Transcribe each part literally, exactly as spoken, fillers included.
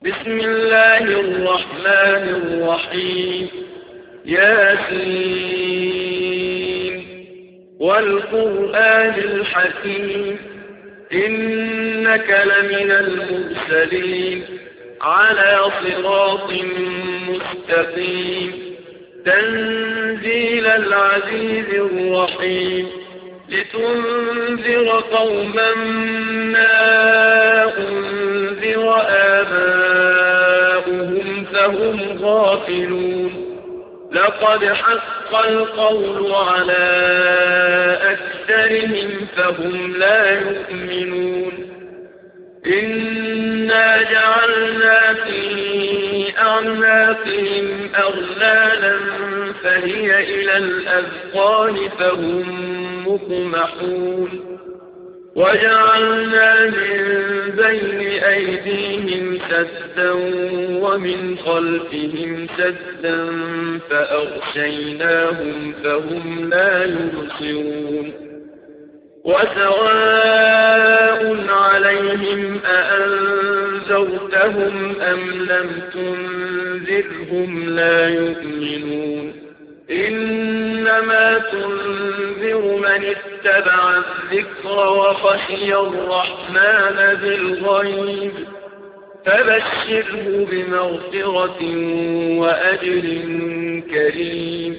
بسم الله الرحمن الرحيم. ياسين والقرآن الحكيم إنك لمن المرسلين على صراط مستقيم تنزيل العزيز الرحيم لتنذر قوما ما أنذر آباؤهم فهم غافلون لقد حق القول على أكثرهم فهم لا يؤمنون إنا جعلنا في أعناقهم أغلالا فهي إلى الأذقان فهم مقمحون وجعلنا من بين أيديهم سدا ومن خلفهم سدا فأغشيناهم فهم لا يبصرون وسواء عليهم أأنذرتهم أم لم تنذرهم لا يؤمنون إنما تنذر من اتبع الذكر وخشي الرحمن بالغيب فبشره بمغفرة وأجر كريم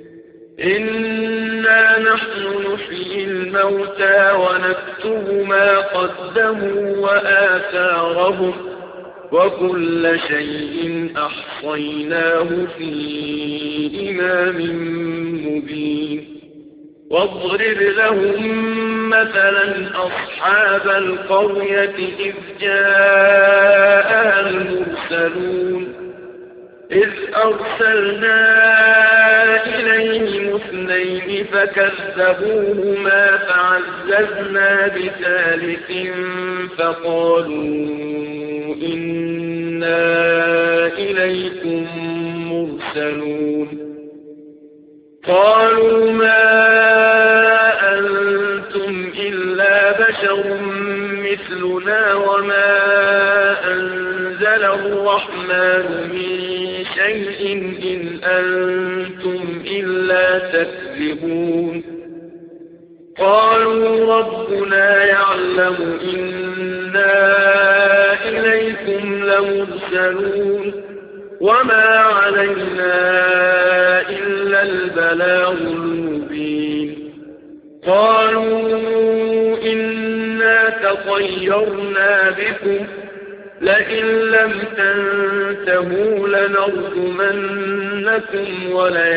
إنا نحن نحيي الموتى ونكتب ما قدموا وآثارهم وكل شيء أحصيناه في إمام مبين واضرب لهم مثلا أصحاب القرية إذ جاءها المرسلون إذ أرسلنا إليهم اثنين فكذبوهما فعززنا بثالث فقالوا إنا إليكم مرسلون قالوا ما أنتم إلا بشر مثلنا وما أنزل الرحمن من شيء إن أنتم إلا تكذبون قالوا ربنا يعلم إنا إليكم لمرسلون وما علينا إلا البلاغ المبين قالوا إنا تطيرنا بكم لئن لم تنتهوا لنرجمنكم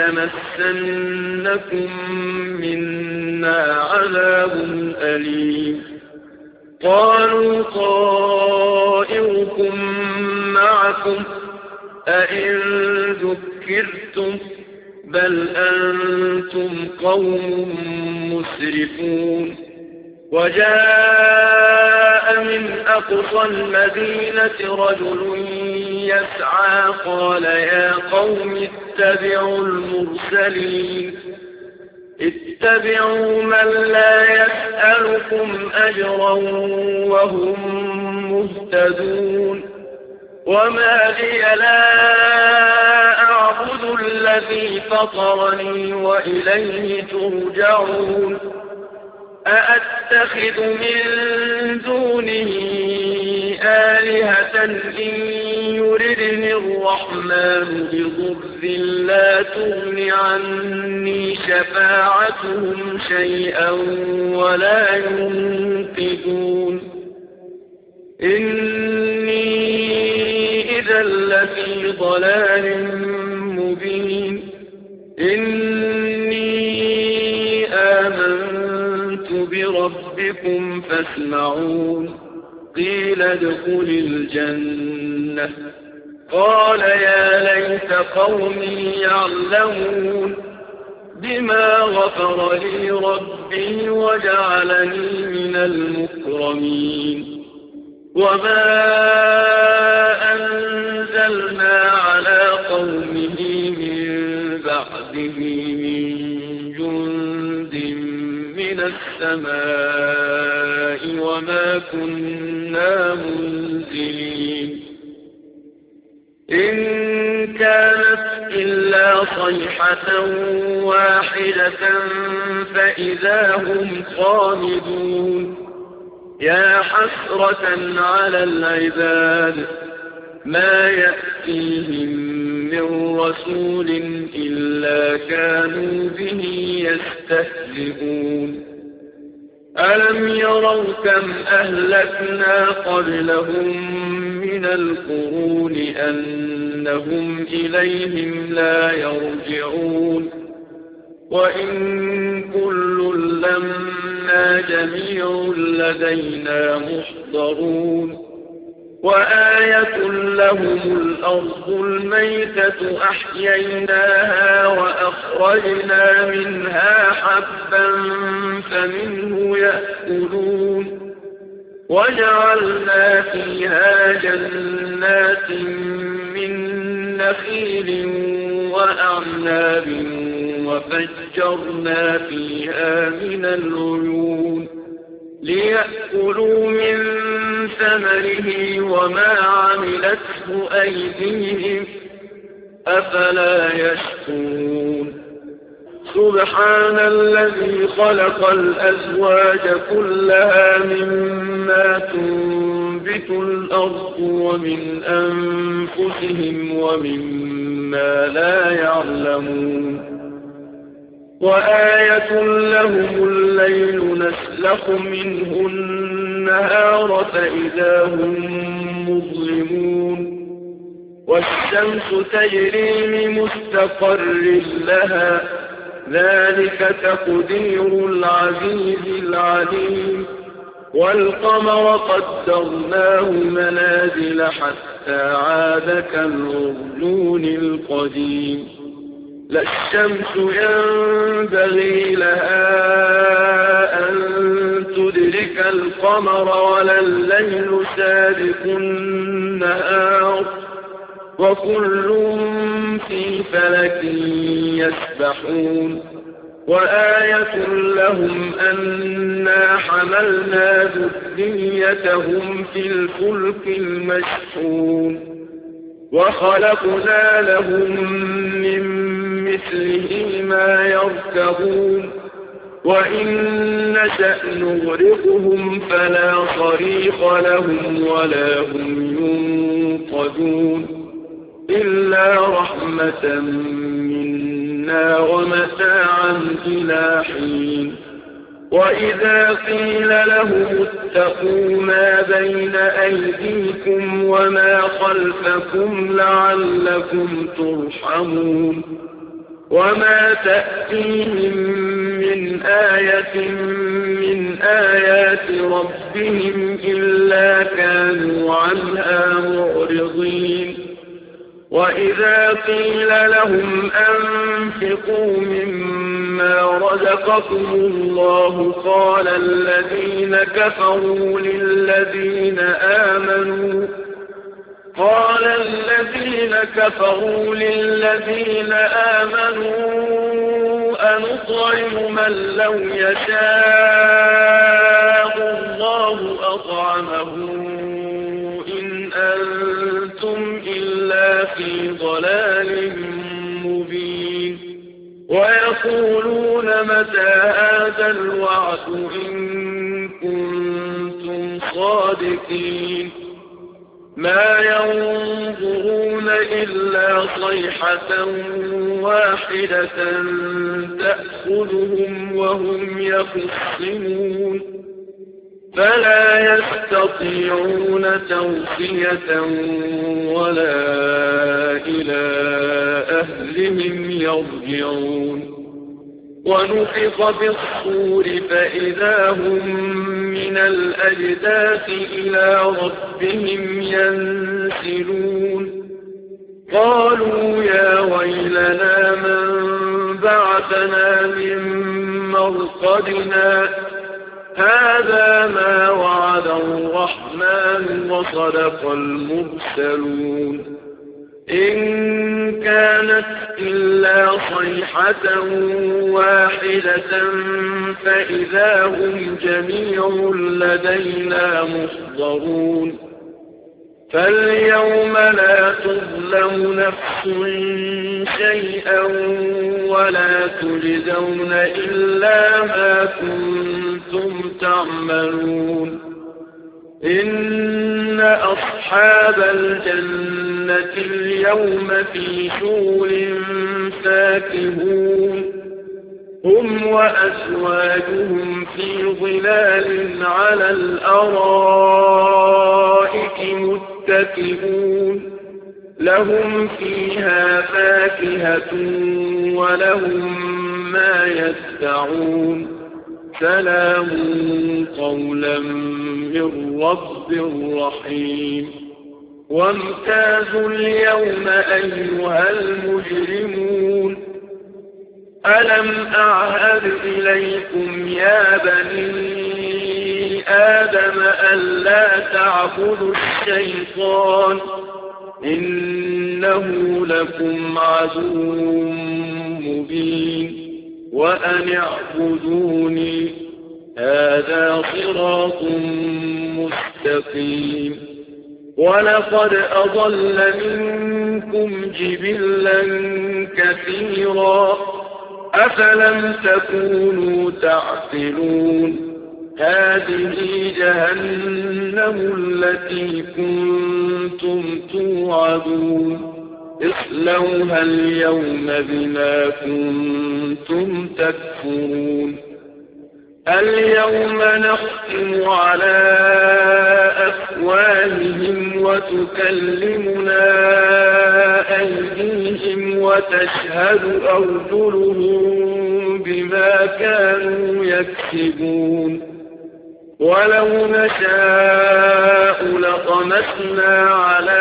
وليمسنكم منا عذاب أليم قالوا طائركم معكم أئن ذكرتم بل أنتم قوم مسرفون وجاء من أقصى المدينة رجل يسعى قال يا قوم اتبعوا المرسلين اتبعوا من لا يسألكم أجرا وهم مهتدون وما لي لا أعبد الذي فطرني وإليه ترجعون أأتخذ من دونه آلهة إن يردني الرحمن بضر لا تغن عني شفاعتهم شيئا ولا ينقذون إني إذا لفي ضلال مبين إني آمنت بربكم فاسمعون قيل ادخل الجنة قال يا ليت قومي يعلمون بما غفر لي ربي وجعلني من المكرمين وما أنزلنا على قومه من بعده من جند من السماء وما كنا منزلين إن كانت إلا صيحة واحدة فإذا هم خامدون يا حسرة على العباد ما يأتيهم من رسول إلا كانوا به يستهزئون ألم يروا كم أهلكنا قبلهم من القرون أنهم إليهم لا يرجعون وإن كل لما جميع لدينا محضرون وآية لهم الأرض الميتة أحييناها وأخرجنا منها حبا فمنه يأكلون وجعلنا فيها جنات من نخيل وأعناب وفجرنا فيها من العيون ليأكلوا من ثمره وما عملته أيديهم أفلا يشكرون سبحان الذي خلق الأزواج كلها مما تنبت الأرض ومن أنفسهم ومما لا يعلمون وآية لهم الليل نسلخ منه النهار فإذا هم مظلمون والشمس تجري لمستقر لها ذلك تقدير العزيز العليم والقمر قدرناه منازل حتى عاد كالعرجون القديم لا الشمس ينبغي لها أن تدرك القمر ولا الليل سابق النهار وكل في فلك يسبحون وآية لهم أنا حملنا ذريتهم في الفلك المشحون وخلقنا لهم من مثله ما يركبون وإن نشأ نغرقهم فلا صريخ لهم ولا هم ينقذون إلا رحمة منا ومتاعا إلى حين وإذا قيل لهم اتقوا ما بين أيديكم وما خلفكم لعلكم ترحمون وما تأتيهم من آية من آيات ربهم إلا كانوا عنها معرضين وإذا قيل لهم أنفقوا مما رزقكم الله قال الذين كفروا للذين آمنوا قال الذين كفروا للذين آمنوا أنطعم من لو يشاء الله أطعمه إن أنتم إلا في ضلال مبين ويقولون متى هذا الوعد إن كنتم صادقين ما ينظرون إلا صيحة واحدة تأخذهم وهم يخصمون فلا يستطيعون توصية ولا إلى أهلهم يرجعون ونفخ بالصور فإذا هم من الأجداث إلى ربهم ينسلون قالوا يا ويلنا من بعثنا من مرقدنا هذا ما وعد الرحمن وصدق المرسلون إن كانت إلا صيحة واحدة فإذا هم جميع لدينا محضرون فاليوم لا تظلم نفس شيئا ولا تجزون إلا ما كنتم تعملون إن أصحاب الجنة اليوم في شغل فاكهون هم وأزواجهم في ظلال على الأرائك متكئون لهم فيها فاكهة ولهم ما يدعون سلام قولا من رب رحيم وامتازوا اليوم أيها المجرمون ألم أعهد إليكم يا بني آدم ألا تعبدوا الشيطان إنه لكم عدو مبين وأن اعبدوني هذا صراط مستقيم ولقد أضل منكم جبلا كثيرا أفلم تكونوا تعقلون هذه جهنم التي كنتم توعدون اصلوها اليوم بما كنتم تكفرون اليوم نختم على أفواههم وتكلمنا أيديهم وتشهد أرجلهم بما كانوا يكسبون ولو نشاء لطمسنا على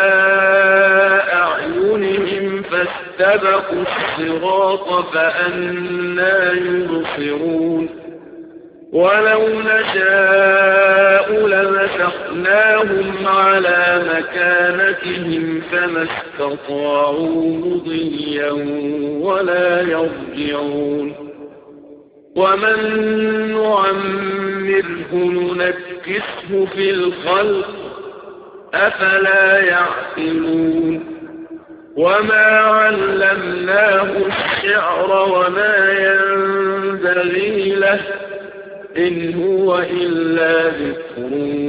أعينهم فاستبقوا الصراط فأنى يبصرون ولو نشاء لمسخناهم على مكانتهم فما استطاعوا مضيا ولا يرجعون ومن نعمره ننكسه في الخلق أفلا يعقلون وما علمناه الشعر وما ينبغي له إن هو إلا ذكر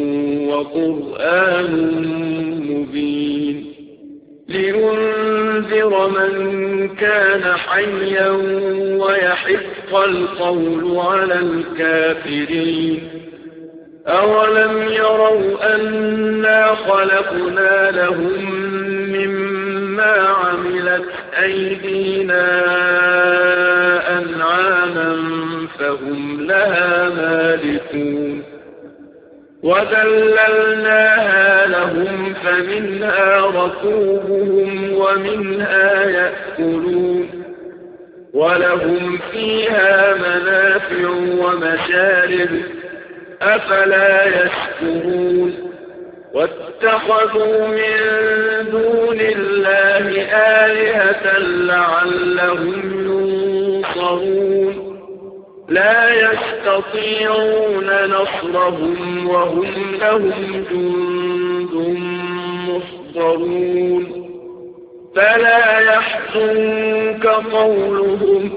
وقرآن مبين لينذر من كان حيا ويحق القول على الكافرين أولم يروا أنا خلقنا لهم مما عملت أيدينا أنعاما فهم لها مالكون وذللناها لهم فمنها ركوبهم ومنها يأكلون ولهم فيها منافع ومشارب أفلا يشكرون واتخذوا من دون الله آلهة لعلهم ينصرون لا يستطيعون نصرهم وهم لهم جند محضرون فلا يحزنك قولهم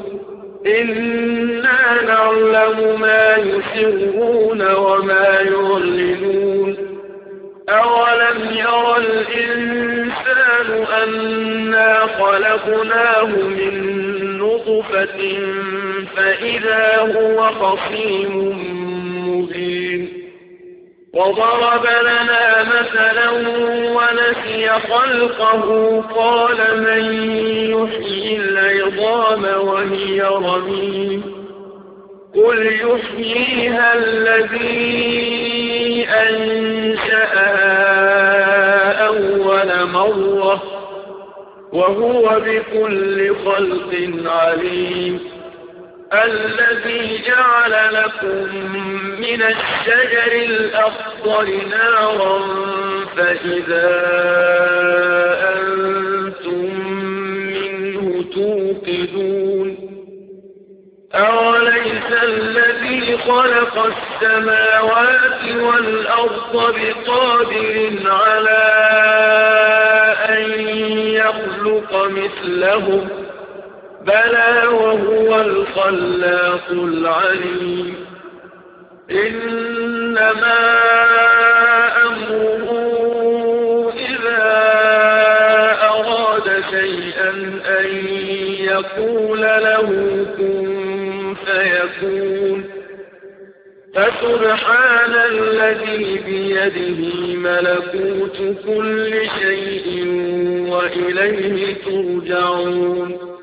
إنا نعلم ما يسرون وما يعلنون أولم يرى الإنسان أنا خلقناه من نطفة فإذا هو خصيم مبين وضرب لنا مثلا ونسي خلقه قال من يحيي العظام وهي رميم قل يحييها الذي أنشأها أول مرة وهو بكل خلق عليم الذي جعل لكم من الشجر الأخضر نارا فإذا أنتم منه توقدون أوليس الذي خلق السماوات السماوات والأرض بقادر على أن يخلق مثلهم بلى وهو الخلاق العليم إنما أمره إذا أراد شيئا أن يقول له كن فيكون فسبحان الذي بيده ملكوت كل شيء وإليه ترجعون